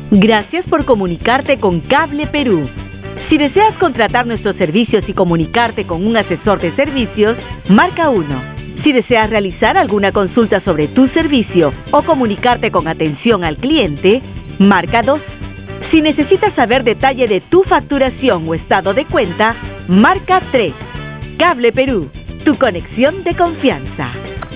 Gracias por comunicarte con Cable Perú. Si deseas contratar nuestros servicios y comunicarte con un asesor de servicios, marca 1. Si deseas realizar alguna consulta sobre tu servicio o comunicarte con atención al cliente, marca 2. Si necesitas saber detalle de tu facturación o estado de cuenta, marca 3. Cable Perú, tu conexión de confianza.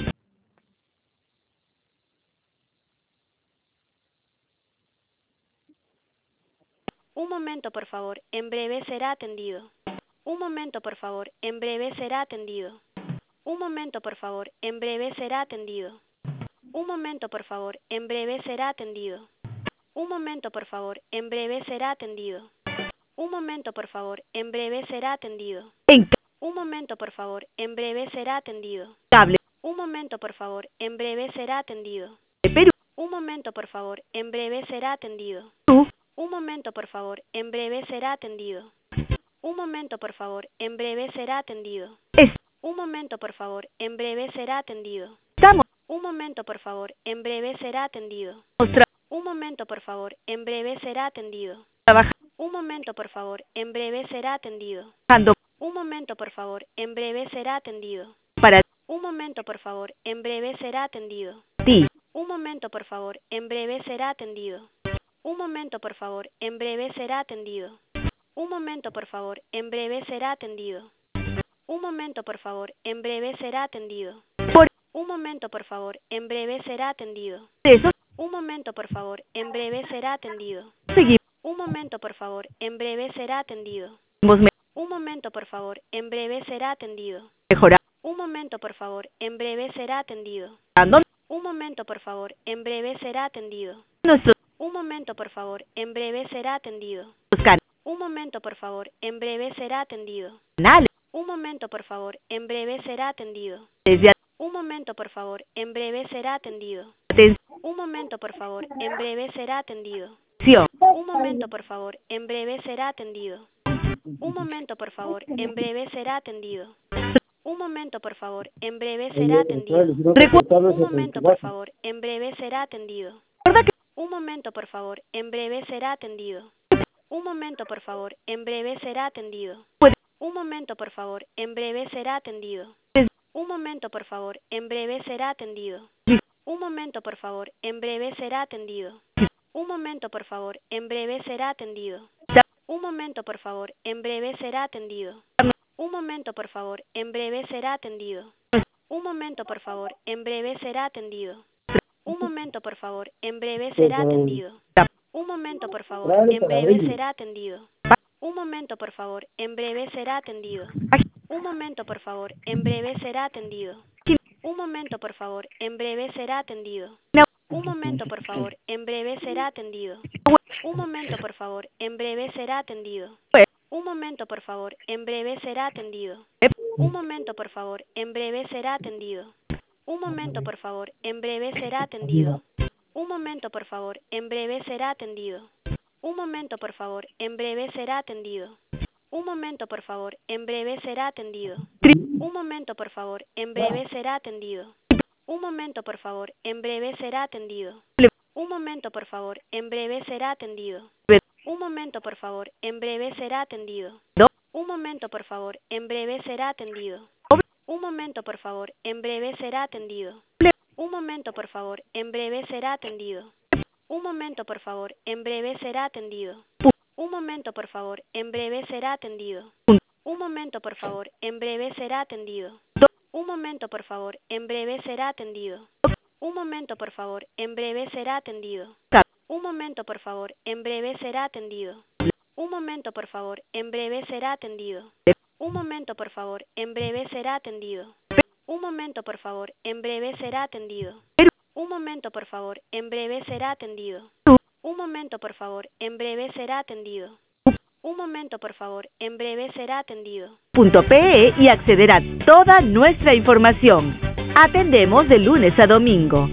Un momento, por favor. En breve será atendido. Un momento, por favor. En breve será atendido. Un momento, por favor. En breve será atendido. Un momento, por favor. En breve será atendido. Un momento, por favor. En breve será atendido. Un momento, por favor. En breve será atendido. Un momento, por favor. En breve será atendido. Cable. Un momento, por favor. En breve será atendido. Perú. Un momento, por favor. En breve será atendido. Un momento, por favor. En breve será atendido. Un momento, por favor. En breve será atendido. Un momento, por favor. En breve será atendido. Estamos. Un momento, por favor. En breve será atendido. Un momento, por favor. En breve será atendido. Un momento, por favor. En breve será atendido. Un momento, por favor. En breve será atendido. Un momento, por favor. En breve será atendido. Un momento, por favor. En breve será atendido. Un momento, por favor. En breve será atendido. Un momento, por favor. En breve será atendido. Un momento, por favor. En breve será atendido. Un momento, por favor. En breve será atendido. Un momento, por favor. En breve será atendido. Un momento, por favor. En breve será atendido. Un momento, por favor. En breve será atendido. Un momento, por favor. En breve será atendido. Un momento, por favor. En breve será atendido. Un momento, por favor. En breve será atendido. Un momento, por favor. En breve será atendido. Un momento, por favor. En breve será atendido. Un momento, por favor. En breve será atendido. Un momento, por favor. En breve será atendido. Un momento, por favor. En breve será atendido. Un momento, por favor. En breve será atendido. Un momento, por favor. En breve será atendido. Un momento, por favor. En breve será atendido. Un momento, por favor. En breve será atendido. Un momento, por favor. En breve será atendido. Un momento, por favor. En breve será atendido. Un momento, por favor. En breve será atendido. Un momento, por favor. En breve será atendido. Un momento, por favor. En breve será atendido. Un momento, por favor. En breve será atendido. Un momento, por favor. En breve será atendido. Un momento, por favor. En breve será atendido. Un momento, por favor. En breve será atendido. Un momento, por favor. En breve será atendido. Un momento, por favor. En breve será atendido. Un momento, por favor. En breve será atendido. Un momento, por favor. En breve será atendido. Un momento, por favor. En breve será atendido. Un momento, por favor. En breve será atendido. Un momento, por favor. En breve será atendido. Un momento, por favor. En breve será atendido. Un momento, por favor. En breve será atendido. Un momento, por favor. En breve será atendido. Un momento, por favor. En breve será atendido. Un momento, por favor. En breve será atendido. Un momento, por favor. En breve será atendido. Un momento, por favor. En breve será atendido. Un momento, por favor. En breve será atendido. Un momento, por favor. En breve será atendido. Un momento, por favor. En breve será atendido. Un momento, por favor. En breve será atendido. Un momento, por favor. En breve será atendido. Un momento, por favor. En breve será atendido. Un momento, por favor. En breve será atendido. Un momento, por favor. En breve será atendido. Un momento, por favor. En breve será atendido. Un momento, por favor. En breve será atendido. Un momento, por favor. En breve será atendido. Un momento, por favor. En breve será atendido. Un momento, por favor. En breve será atendido. Un momento, por favor. En breve será atendido. Un momento, por favor. En breve será atendido. Un momento, por favor. En breve será atendido. Un momento, por favor. En breve será atendido. .pe y acceder a toda nuestra información. Atendemos de lunes a domingo.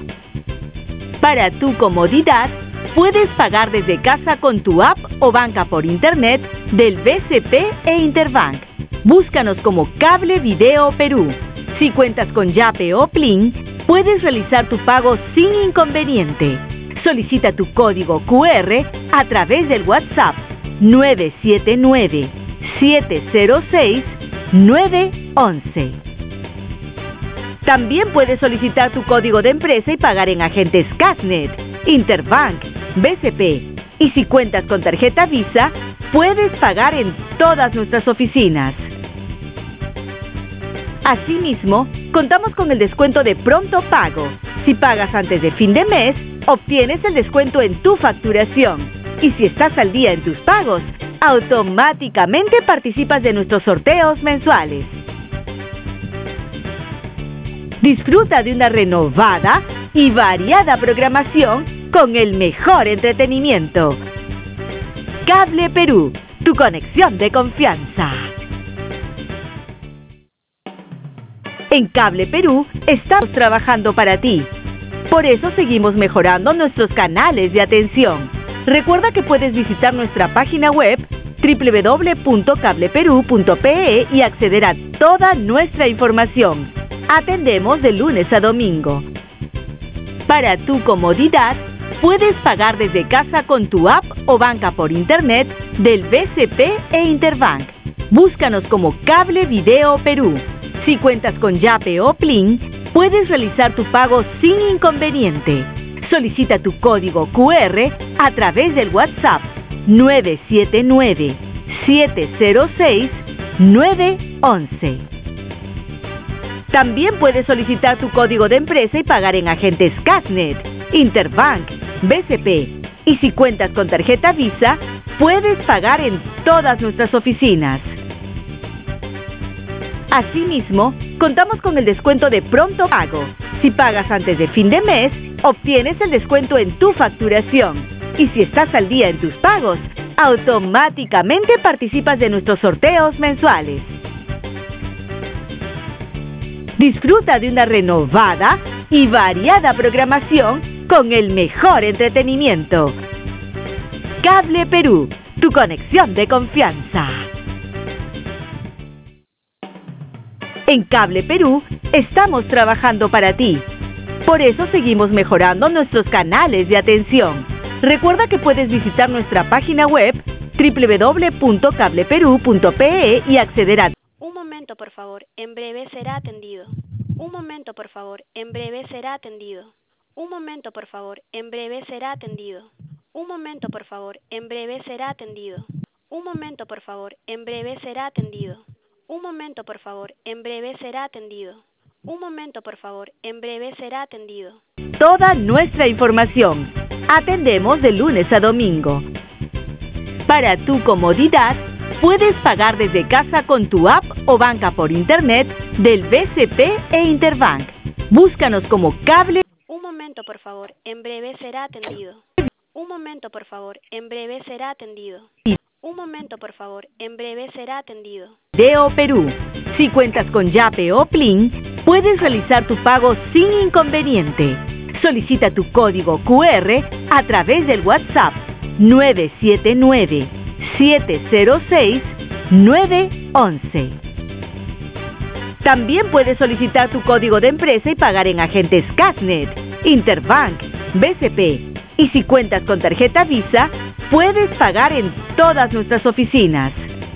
Para tu comodidad, puedes pagar desde casa con tu app o banca por internet del BCP e Interbank. Búscanos como Cable Video Perú. Si cuentas con Yape o Plin, puedes realizar tu pago sin inconveniente. Solicita tu código QR a través del WhatsApp 979-706-911. También puedes solicitar tu código de empresa y pagar en agentes Cashnet, Interbank, BCP. Y si cuentas con tarjeta Visa, puedes pagar en todas nuestras oficinas. Asimismo, contamos con el descuento de pronto pago. Si pagas antes de fin de mes, obtienes el descuento en tu facturación. Y si estás al día en tus pagos, automáticamente participas de nuestros sorteos mensuales. Disfruta de una renovada y variada programación con el mejor entretenimiento. Cable Perú, tu conexión de confianza. En Cable Perú estamos trabajando para ti. Por eso seguimos mejorando nuestros canales de atención. Recuerda que puedes visitar nuestra página web www.cableperu.pe y acceder a toda nuestra información. Atendemos de lunes a domingo. Para tu comodidad, puedes pagar desde casa con tu app o banca por internet del BCP e Interbank. Búscanos como Cable Video Perú. Si cuentas con Yape o Plin, puedes realizar tu pago sin inconveniente. Solicita tu código QR a través del WhatsApp 979-706-911. También puedes solicitar tu código de empresa y pagar en agentes Cashnet, Interbank, BCP. Y si cuentas con tarjeta Visa, puedes pagar en todas nuestras oficinas. Asimismo, contamos con el descuento de pronto pago. Si pagas antes de fin de mes, obtienes el descuento en tu facturación. Y si estás al día en tus pagos, automáticamente participas de nuestros sorteos mensuales. Disfruta de una renovada y variada programación con el mejor entretenimiento. Cable Perú, tu conexión de confianza. En Cable Perú estamos trabajando para ti. Por eso seguimos mejorando nuestros canales de atención. Recuerda que puedes visitar nuestra página web www.cableperu.pe y acceder a... Un momento, por favor, en breve será atendido. Un momento, por favor, en breve será atendido. Un momento, por favor, en breve será atendido. Un momento, por favor, en breve será atendido. Un momento, por favor, en breve será atendido. Un momento, por favor, en breve será atendido. Un momento, por favor, en breve será atendido. Toda nuestra información. Atendemos de lunes a domingo. Para tu comodidad, puedes pagar desde casa con tu app o banca por internet del BCP e Interbank. Búscanos como Cable. Un momento, por favor, en breve será atendido. Un momento, por favor, en breve será atendido. Un momento, por favor, en breve será atendido. Video Perú. Si cuentas con Yape o Plin, puedes realizar tu pago sin inconveniente. Solicita tu código QR a través del WhatsApp 979-706-911. También puedes solicitar tu código de empresa y pagar en agentes Cashnet, Interbank, BCP. Y si cuentas con tarjeta Visa, puedes pagar en todas nuestras oficinas.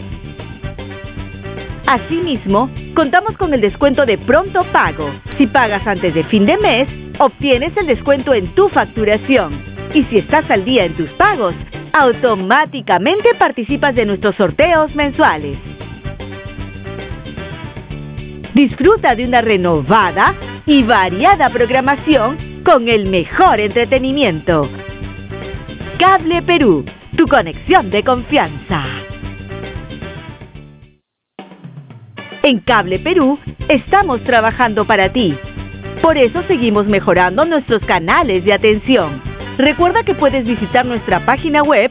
Asimismo, contamos con el descuento de pronto pago. Si pagas antes de fin de mes, obtienes el descuento en tu facturación. Y si estás al día en tus pagos, automáticamente participas de nuestros sorteos mensuales. Disfruta de una renovada y variada programación con el mejor entretenimiento. Cable Perú, tu conexión de confianza. En Cable Perú estamos trabajando para ti. Por eso seguimos mejorando nuestros canales de atención. Recuerda que puedes visitar nuestra página web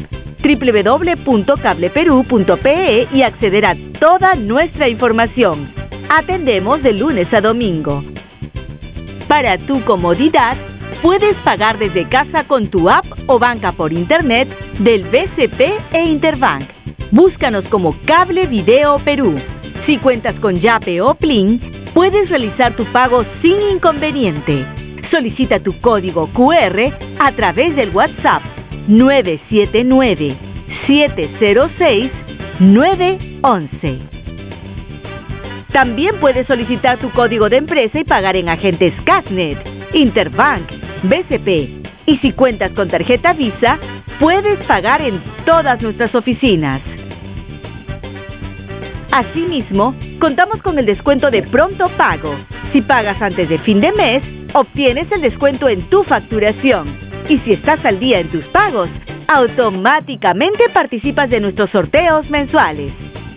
www.cableperu.pe y acceder a toda nuestra información. Atendemos de lunes a domingo. Para tu comodidad, puedes pagar desde casa con tu app o banca por internet del BCP e Interbank. Búscanos como Cable Video Perú. Si cuentas con Yape o Plin, puedes realizar tu pago sin inconveniente. Solicita tu código QR a través del WhatsApp 979-706-911. También puedes solicitar tu código de empresa y pagar en agentes Cashnet, Interbank, BCP. Y si cuentas con tarjeta Visa, puedes pagar en todas nuestras oficinas. Asimismo, contamos con el descuento de pronto pago. Si pagas antes de fin de mes, obtienes el descuento en tu facturación. Y si estás al día en tus pagos, automáticamente participas de nuestros sorteos mensuales.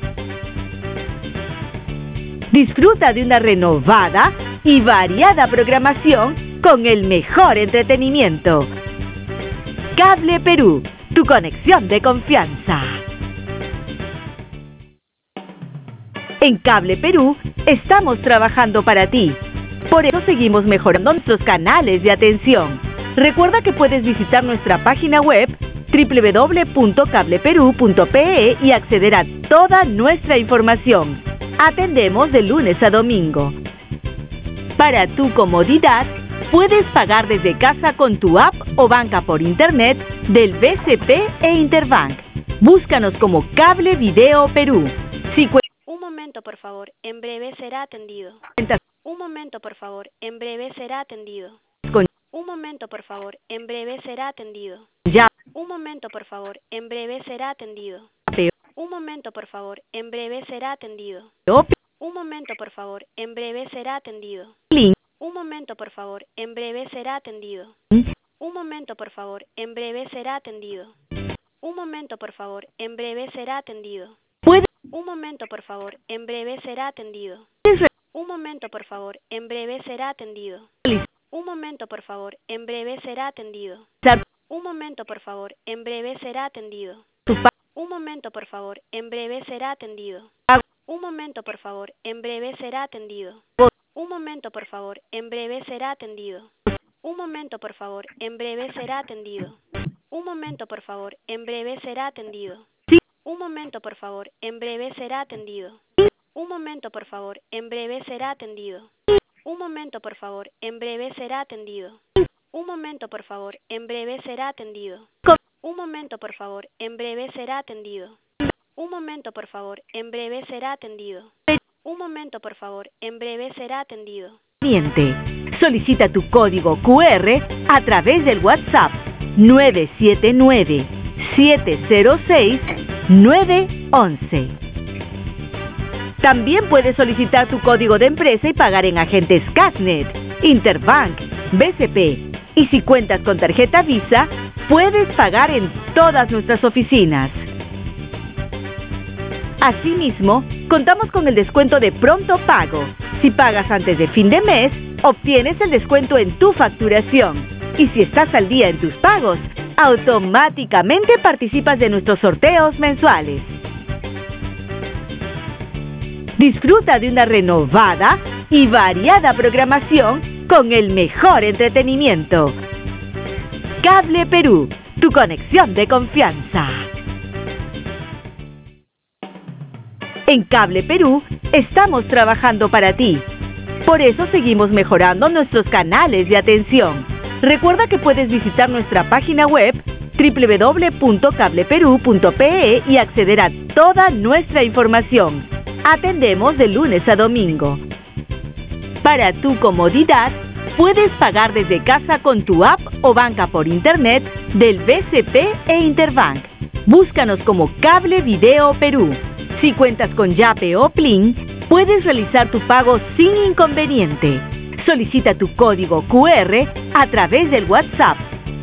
Disfruta de una renovada y variada programación con el mejor entretenimiento. Cable Perú, tu conexión de confianza. En Cable Perú estamos trabajando para ti. Por eso seguimos mejorando nuestros canales de atención. Recuerda que puedes visitar nuestra página web www.cableperú.pe y acceder a toda nuestra información. Atendemos de lunes a domingo. Para tu comodidad, puedes pagar desde casa con tu app o banca por internet del BCP e Interbank. Búscanos como Cable Video Perú. Un momento, por favor. En breve será atendido. Un momento, por favor. En breve será atendido. Un momento, por favor. En breve será atendido. Ya. Un momento, por favor. En breve será atendido. Un momento, por favor. En breve será atendido. Un momento, por favor. En breve será atendido. Un momento, por favor. En breve será atendido. Un momento, por favor. En breve será atendido. Un momento, por favor. En breve será atendido. Un momento, por favor. En breve será atendido. Un momento, por favor. En breve será atendido. Un momento, por favor. En breve será atendido. Un momento, por favor. En breve será atendido. Un momento, por favor. En breve será atendido. Un momento, por favor. En breve será atendido. Un momento, por favor. En breve será atendido. Un momento, por favor. En breve será atendido. Un momento, por favor. En breve será atendido. Un momento, por favor. En breve será atendido. Un momento, por favor. En breve será atendido. Un momento, por favor. En breve será atendido. Un momento, por favor. En breve será atendido. Un momento, por favor. En breve será atendido. Un momento, por favor. En breve será atendido. Un momento, por favor. En breve será atendido. Solicita tu código QR a través del WhatsApp 979-706-911. También puedes solicitar tu código de empresa y pagar en agentes Cashnet, Interbank, BCP. Y si cuentas con tarjeta Visa, puedes pagar en todas nuestras oficinas. Asimismo, contamos con el descuento de pronto pago. Si pagas antes de fin de mes, obtienes el descuento en tu facturación. Y si estás al día en tus pagos, automáticamente participas de nuestros sorteos mensuales. Disfruta de una renovada y variada programación con el mejor entretenimiento. Cable Perú, tu conexión de confianza. En Cable Perú estamos trabajando para ti. Por eso seguimos mejorando nuestros canales de atención. Recuerda que puedes visitar nuestra página web www.cableperú.pe y acceder a toda nuestra información. Atendemos de lunes a domingo. Para tu comodidad, puedes pagar desde casa con tu app o banca por internet del BCP e Interbank. Búscanos como Cable Video Perú. Si cuentas con Yape o Plin, puedes realizar tu pago sin inconveniente. Solicita tu código QR a través del WhatsApp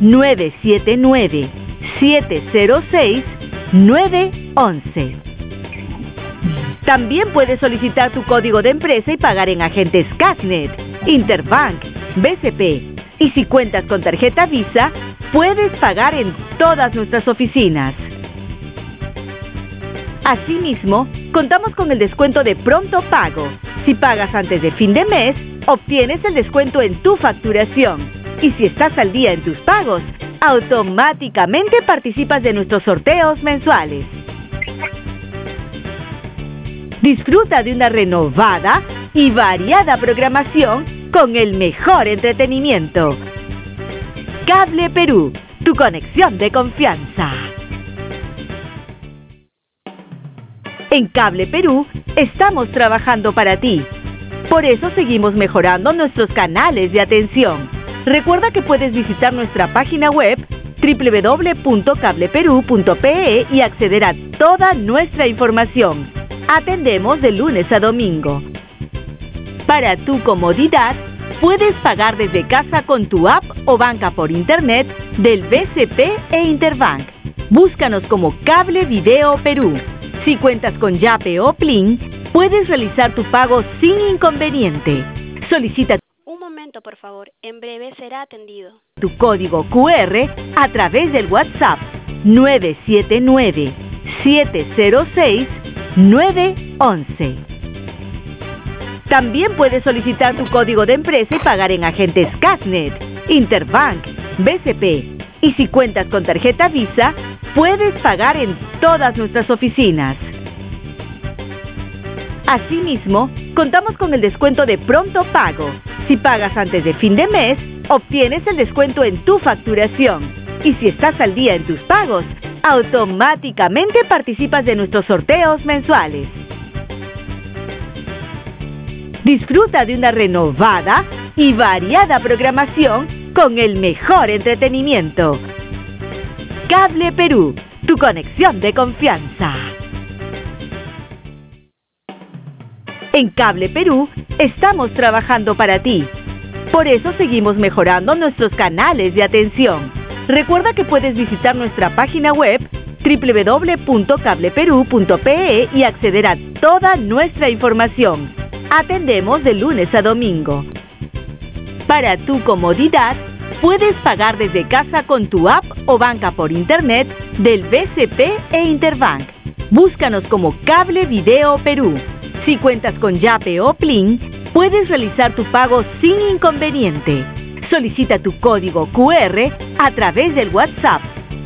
979-706-911. También puedes solicitar tu código de empresa y pagar en agentes Cashnet, Interbank, BCP. Y si cuentas con tarjeta Visa, puedes pagar en todas nuestras oficinas. Asimismo, contamos con el descuento de pronto pago. Si pagas antes de fin de mes, obtienes el descuento en tu facturación. Y si estás al día en tus pagos, automáticamente participas de nuestros sorteos mensuales. Disfruta de una renovada y variada programación con el mejor entretenimiento. Cable Perú, tu conexión de confianza. En Cable Perú estamos trabajando para ti. Por eso seguimos mejorando nuestros canales de atención. Recuerda que puedes visitar nuestra página web www.cableperú.pe y acceder a toda nuestra información. Atendemos de lunes a domingo. Para tu comodidad, puedes pagar desde casa con tu app o banca por internet del BCP e Interbank. Búscanos como Cable Video Perú. Si cuentas con Yape o Plin, puedes realizar tu pago sin inconveniente. Solicita Un momento, por favor. En breve será atendido. Tu código QR a través del WhatsApp 979-706-911. También puedes solicitar tu código de empresa y pagar en agentes Casnet, Interbank, BCP. Y si cuentas con tarjeta Visa, puedes pagar en todas nuestras oficinas. Asimismo, contamos con el descuento de pronto pago. Si pagas antes de fin de mes, obtienes el descuento en tu facturación. Y si estás al día en tus pagos, automáticamente participas de nuestros sorteos mensuales. Disfruta de una renovada y variada programación con el mejor entretenimiento. Cable Perú, tu conexión de confianza. En Cable Perú estamos trabajando para ti. Por eso seguimos mejorando nuestros canales de atención. Recuerda que puedes visitar nuestra página web www.cableperú.pe y acceder a toda nuestra información. Atendemos de lunes a domingo. Para tu comodidad, puedes pagar desde casa con tu app o banca por internet del BCP e Interbank. Búscanos como Cable Video Perú. Si cuentas con Yape o Plin, puedes realizar tu pago sin inconveniente. Solicita tu código QR a través del WhatsApp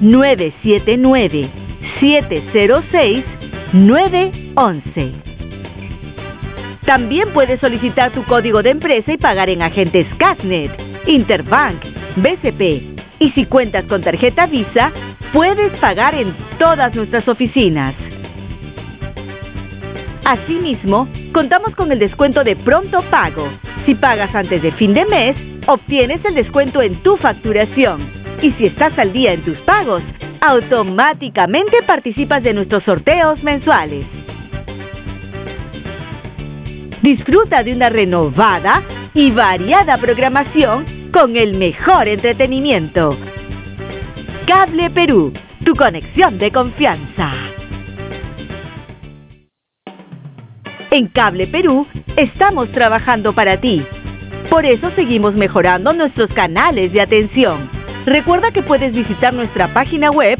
979-706-911. También puedes solicitar tu código de empresa y pagar en agentes Casnet, Interbank, BCP. Y si cuentas con tarjeta Visa, puedes pagar en todas nuestras oficinas. Asimismo, contamos con el descuento de pronto pago. Si pagas antes de fin de mes, obtienes el descuento en tu facturación. Y si estás al día en tus pagos, automáticamente participas de nuestros sorteos mensuales. Disfruta de una renovada y variada programación con el mejor entretenimiento. Cable Perú, tu conexión de confianza. En Cable Perú estamos trabajando para ti. Por eso seguimos mejorando nuestros canales de atención. Recuerda que puedes visitar nuestra página web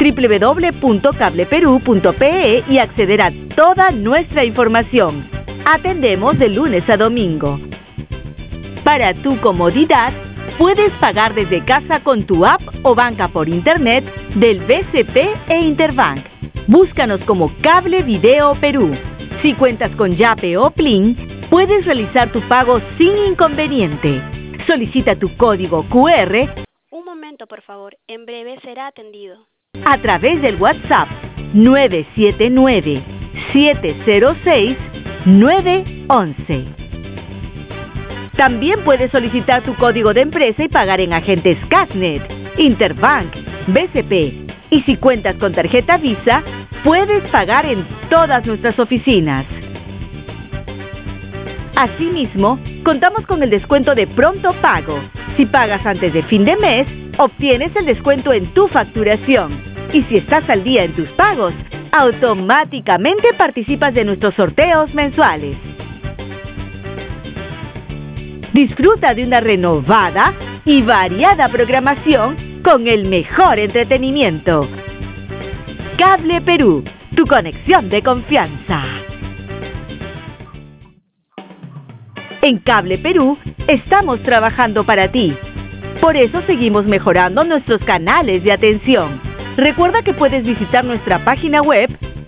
www.cableperú.pe y acceder a toda nuestra información. Atendemos de lunes a domingo. Para tu comodidad, puedes pagar desde casa con tu app o banca por internet del BCP e Interbank. Búscanos como Cable Video Perú. Si cuentas con Yape o Plin, puedes realizar tu pago sin inconveniente. Solicita tu código QR. Un momento, por favor. En breve será atendido. A través del WhatsApp 979-706-911. También puedes solicitar tu código de empresa y pagar en agentes Casnet, Interbank, BCP. Y si cuentas con tarjeta Visa, puedes pagar en todas nuestras oficinas. Asimismo, contamos con el descuento de pronto pago. Si pagas antes de fin de mes, obtienes el descuento en tu facturación. Y si estás al día en tus pagos, automáticamente participas de nuestros sorteos mensuales. Disfruta de una renovada y variada programación con el mejor entretenimiento. Cable Perú, tu conexión de confianza. En Cable Perú estamos trabajando para ti. Por eso seguimos mejorando nuestros canales de atención. Recuerda que puedes visitar nuestra página web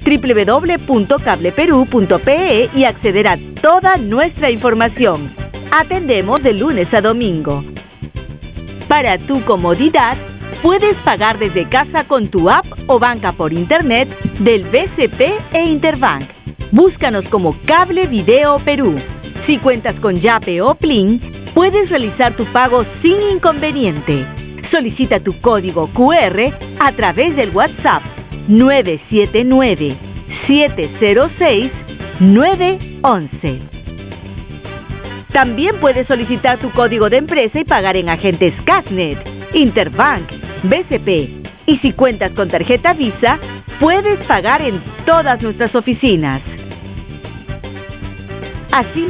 www.cableperú.pe y acceder a toda nuestra información. Atendemos de lunes a domingo. Para tu comodidad, puedes pagar desde casa con tu app o banca por internet del BCP e Interbank. Búscanos como Cable Video Perú. Si cuentas con Yape o Plin, puedes realizar tu pago sin inconveniente. Solicita tu código QR a través del WhatsApp 979-706-911. También puedes solicitar tu código de empresa y pagar en agentes Casnet, Interbank, BCP. Y si cuentas con tarjeta Visa, puedes pagar en todas nuestras oficinas. Así